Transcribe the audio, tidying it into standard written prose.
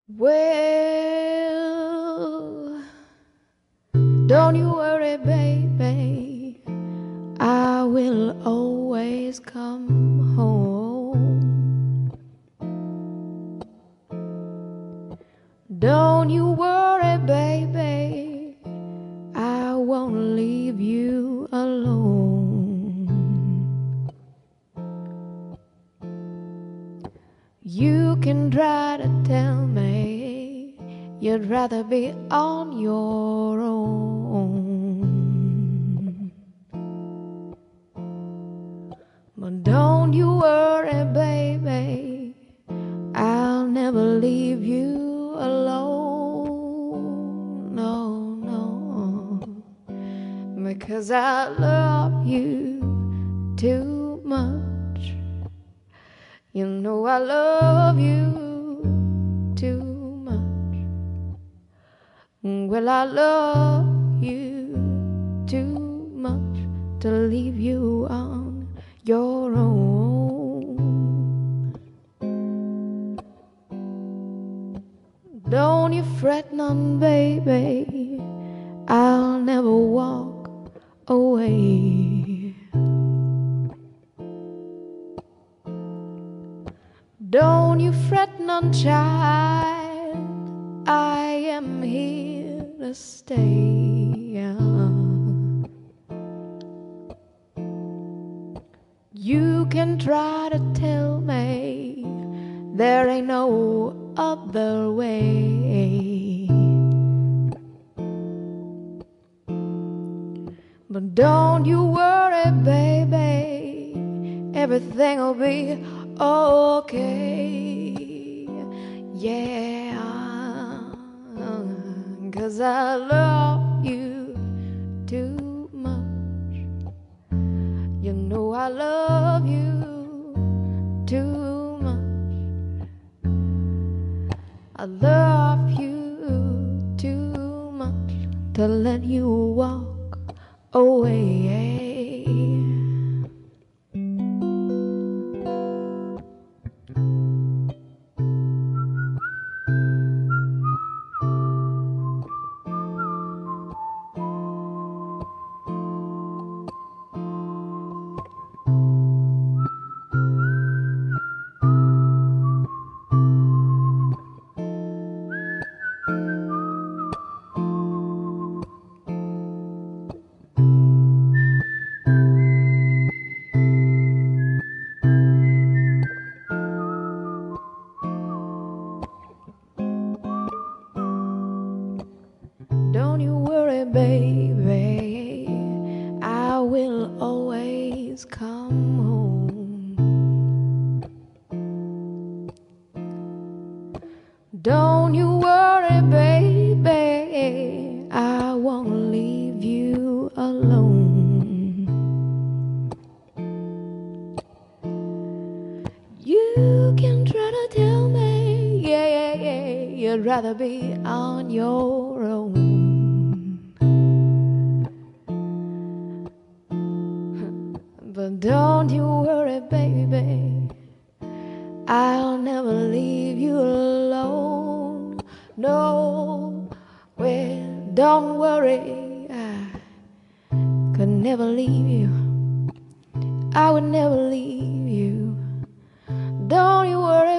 Well, don't you worry, baby, I will always come home. Don't you worry, baby, I won't leave you alone. You can try to tell me you'd rather be on your own, but don't you worry, baby, I'll never leave you alone. No, no, because I love you too much. You know I love you too much. Well, I love you too much to leave you on your own. Don't you fret none, baby, I'll never walk away. Don't you fret none, child, I am here to stay. You can try to tell me there ain't no other way, but don't you worry, baby, everything'll be okay. Yeah, 'cause I love you too much. You know I love you too much. I love you too much to let you walk away. Don't you worry, baby, I will always come home. Don't you worry, baby, I won't leave you alone. You can try to tell me, yeah, you'd rather be on your own, but don't you worry, baby, I'll never leave you alone. No, well, don't worry, I could never leave you. I would never leave you. Don't you worry,